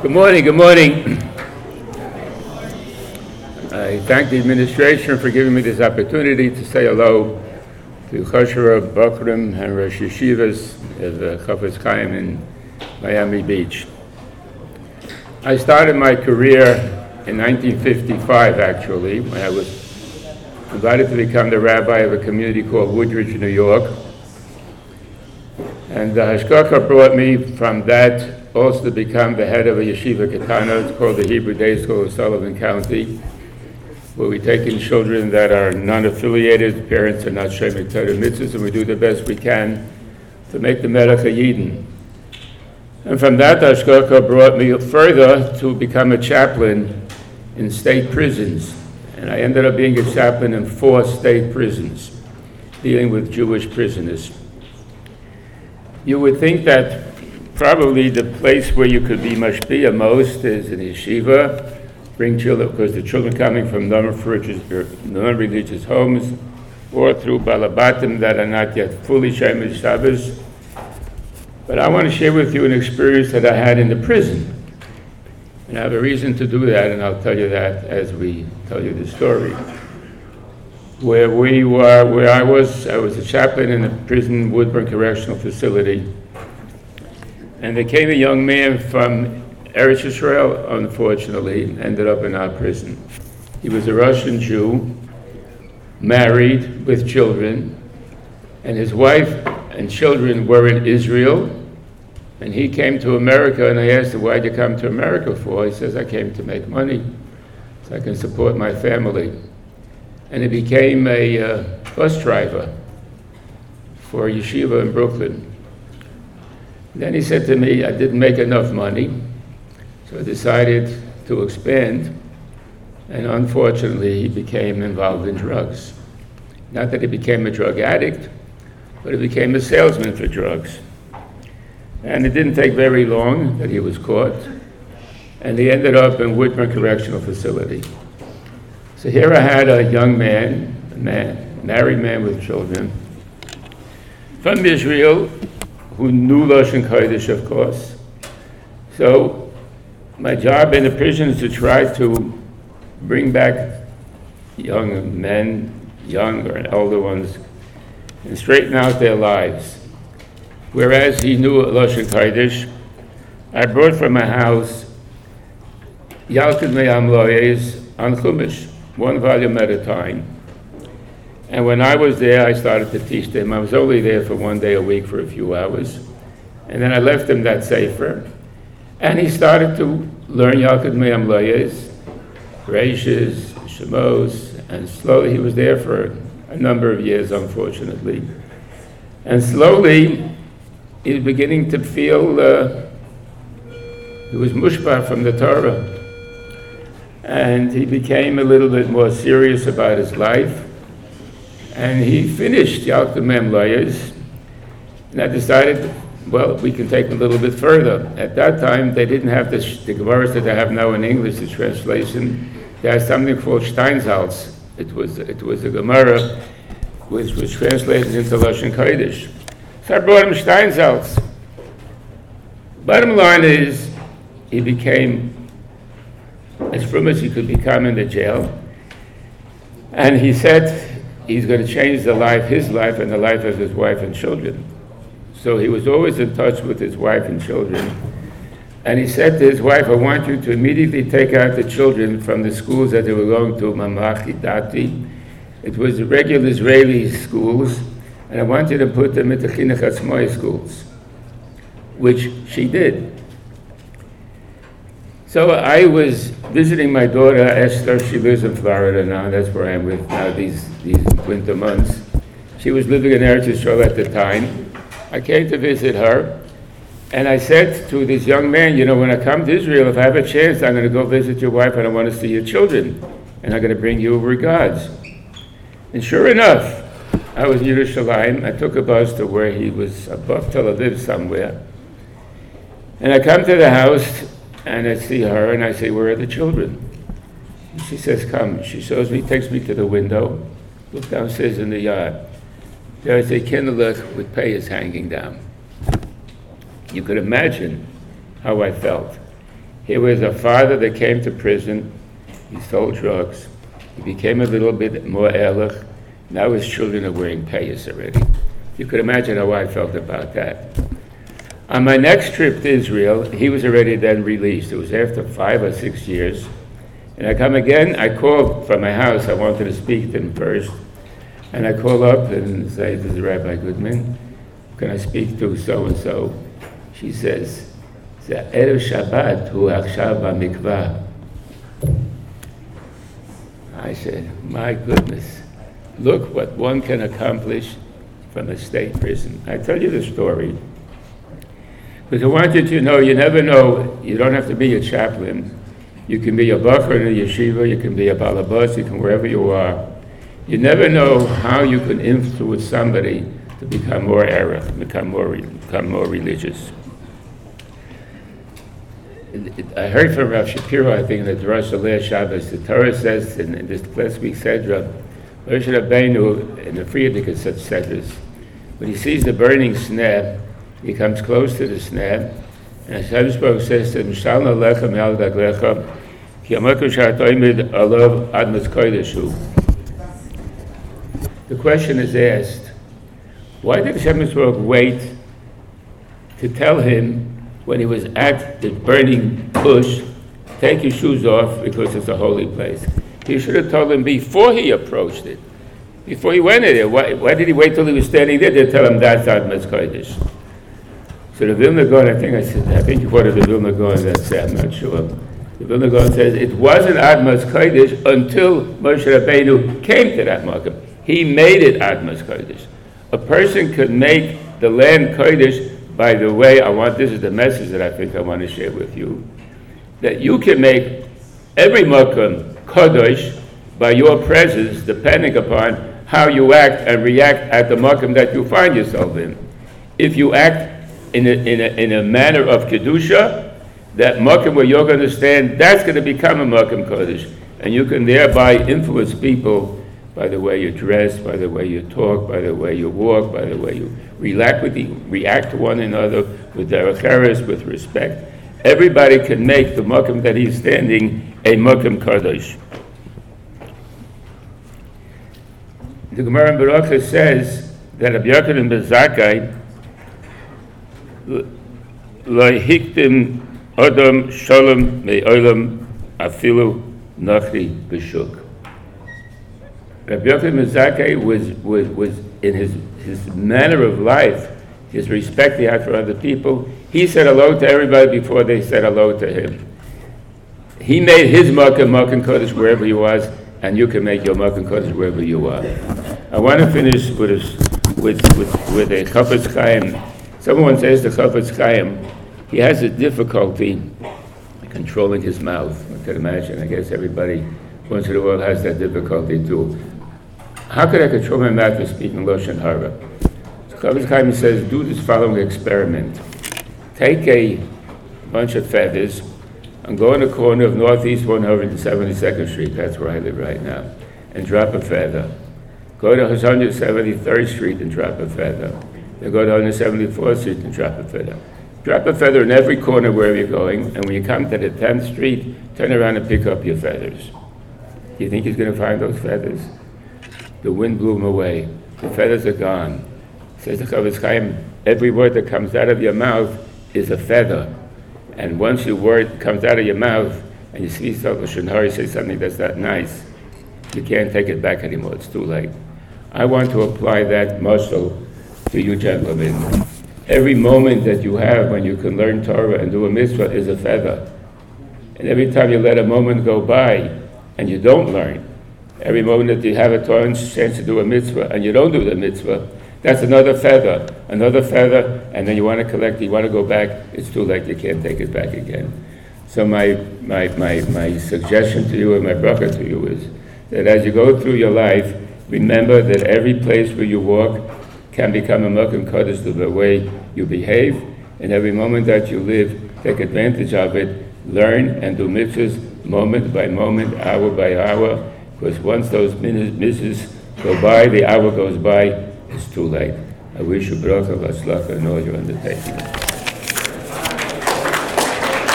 Good morning, good morning. I thank the administration for giving me this opportunity to say hello to Choshera Bakrim and Rosh Yeshivas of Chafetz Chaim in Miami Beach. I started my career in 1955, actually, when I was invited to become the rabbi of a community called Woodridge, New York. And the Hashgacha brought me from that also to become the head of a yeshiva ketana. It's called the Hebrew Day School of Sullivan County, where we take in children that are non-affiliated, parents are not shemei Torah mitzvahs, and we do the best we can to make the Melech Yidden. And from that, Hashgacha brought me further to become a chaplain in state prisons. And I ended up being a chaplain in 4 state prisons, dealing with Jewish prisoners. You would think that probably the place where you could be mashpia most is in yeshiva, bring children, because the children coming from non-religious homes, or through balabatim that are not yet fully shemesh Shabbos. But I want to share with you an experience that I had in the prison. And I have a reason to do that, and I'll tell you that as we tell you the story. Where I was a chaplain in a prison, Woodburn Correctional Facility. And there came a young man from Eretz Yisrael, unfortunately, ended up in our prison. He was a Russian Jew, married with children, and his wife and children were in Israel. And he came to America, and I asked him, why'd you come to America for? He says, I came to make money so I can support my family. And he became a bus driver for a yeshiva in Brooklyn. Then he said to me, I didn't make enough money, so I decided to expand, and unfortunately he became involved in drugs. Not that he became a drug addict, but he became a salesman for drugs. And it didn't take very long that he was caught, and he ended up in Woodburn Correctional Facility. So here I had a young man, married man with children, from Israel, who knew Lashon Kodesh, of course. So my job in the prison is to try to bring back young men, young or older ones, and straighten out their lives. Whereas he knew Lashon Kodesh, I brought from my house Yalkut Me'am Loyes on Chumash, 1 volume at a time. And when I was there, I started to teach them. I was only there for 1 day a week for a few hours. And then I left him that sefer. And he started to learn Yalkut Me'am Loyes, Reishis, Shemos, and slowly he was there for a number of years, unfortunately. And slowly, he was beginning to feel he was mushpah from the Torah. And he became a little bit more serious about his life. And he finished Yalkut Me'am Loyes. And I decided, well, we can take a little bit further. At that time, they didn't have the Gemaras that they have now in English, the translation. They had something called Steinsaltz. It was a Gemara which was translated into Lashon Kodesh. So I brought him Steinsaltz. Bottom line is, he became as frum as he could become in the jail. And he said he's going to change his life and the life of his wife and children. So he was always in touch with his wife and children. And he said to his wife, I want you to immediately take out the children from the schools that they were going to, Mamlachti Dati. It was the regular Israeli schools, and I want you to put them into Chinuch Atzmai schools, which she did. So I was visiting my daughter, Esther. She lives in Florida now. That's where I am with now these winter months. She was living in Eretz Yisrael at the time. I came to visit her, and I said to this young man, when I come to Israel, if I have a chance, I'm going to go visit your wife, and I want to see your children, and I'm going to bring you regards. And sure enough, I was in Yerushalayim. I took a bus to where he was, above Tel Aviv somewhere. And I come to the house, and I see her, and I say, where are the children? And she says, come. She shows me, takes me to the window, look downstairs in the yard. There is a kinderlich with payas hanging down. You could imagine how I felt. Here was a father that came to prison. He sold drugs. He became a little bit more ehrlich. Now his children are wearing payas already. You could imagine how I felt about that. On my next trip to Israel, he was already then released. It was after 5 or 6 years. And I come again, I called from my house. I wanted to speak to him first. And I call up and say, this is Rabbi Goodman. Can I speak to so-and-so? She says, Erev Shabbat hu achshav b'mikvah. I said, my goodness, look what one can accomplish from a state prison. I tell you the story because I want you to know, you never know, you don't have to be a chaplain. You can be a bacher in a yeshiva, you can be a balabas, you can wherever you are. You never know how you can influence somebody to become more erech, become more religious. I heard from Rav Shapiro, I think, in the Drush Aleh Shabbos, the Torah says in this last week's Sedra, Moshe Rabbeinu, in the Frierdiker Sedras, when he sees the burning snare, he comes close to the snare, and Hashem's Baruch says to him, Shalna lechem yal daglecha, ki amakum sha'atoimid alav admas koideshu. The question is asked, why did Hashem's Baruch wait to tell him when he was at the burning bush, take your shoes off because it's a holy place? He should have told him before he approached it, before he went in there. Why did he wait till he was standing there to tell him that's Admas Kodesh? So the Vilna Gaon, I think you quoted the Vilna Gaon that said, I'm not sure. The Vilna Gaon says it wasn't Admas Kodesh until Moshe Rabbeinu came to that Makom. He made it Admas Kodesh. A person could make the land Kodesh. By the way, this is the message that I think I want to share with you, that you can make every Makom Kodesh by your presence, depending upon how you act and react at the Makom that you find yourself in. If you act in a manner of Kedusha, that Makom where you're going to stand, that's going to become a Makom Kodesh. And you can thereby influence people by the way you dress, by the way you talk, by the way you walk, by the way you react to one another with derech eretz, with respect. Everybody can make the Makom that he's standing a Makom Kodesh. The Gemara in Baruch says that Rabbi Yochanan ben Zakkai lo hiktim adam shalom me'olam afilu nachri b'shuk. Rabbi Yochanan ben Zakkai was in his manner of life, his respect he had for other people. He said hello to everybody before they said hello to him. He made his Makom Kodesh wherever he was, and you can make your Makom Kodesh wherever you are. I want to finish with a Chafetz Chaim. Someone says the Chafetz Chaim, he has a difficulty controlling his mouth. I can imagine. I guess everybody once in a while has that difficulty too. How could I control my mouth for speaking Lashon Hara? So Chafetz Chaim says, do this following experiment. Take a bunch of feathers and go in the corner of Northeast 172nd Street, that's where I live right now, and drop a feather. Go to 173rd Street and drop a feather. Then go to 174th Street and drop a feather. Drop a feather in every corner wherever you're going, and when you come to the 10th Street, turn around and pick up your feathers. Do you think he's going to find those feathers? The wind blew them away. The feathers are gone. Says the Chafetz Chaim, every word that comes out of your mouth is a feather. And once your word comes out of your mouth and you see Lashon Hara, say something that's not nice, you can't take it back anymore. It's too late. I want to apply that muscle to you gentlemen. Every moment that you have when you can learn Torah and do a mitzvah is a feather. And every time you let a moment go by and you don't learn, every moment that you have a chance to do a mitzvah and you don't do the mitzvah, that's another feather, and then you want to collect it, you want to go back, it's too late, you can't take it back again. So my suggestion to you and my bracha to you is that as you go through your life, remember that every place where you walk can become a Makom Kodesh to the way you behave, and every moment that you live, take advantage of it, learn and do mitzvahs moment by moment, hour by hour, because once those mitzvahs go by, the hour goes by, it's too late. I wish you bracha v'atzlacha in all your undertakings.